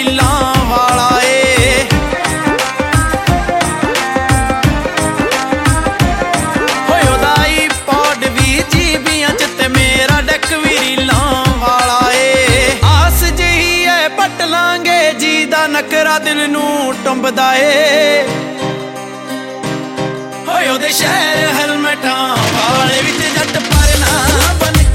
ਰੀਲਾਂ ਵਾਲਾ ਏ। ਹੋਏ ਉਹਦਾ ਹੀ ਪੌਡ ਵੀ ਜੀਬੀਆਂ ਚ ਤੇ ਮੇਰਾ ਡੈਕ ਵੀ ਰੀਲਾਂ ਵਾਲਾ ਏ। ਆਸ ਜਿਹੀ ਐ ਪੱਟ ਲਾਂਗੇ ਜੀ ਦਾ ਨਕਰਾ ਦਿਲ ਨੂੰ ਟੁੰਬਦਾ ਏ। ਹੋਏ ਉਹਦੇ ਸ਼ਹਿਰ ਹੈਲਮਟਾਂ ਵਾਲੇ ਵਿੱਚ ਜੱਟ ਪਰ ਨਾ ਬਣ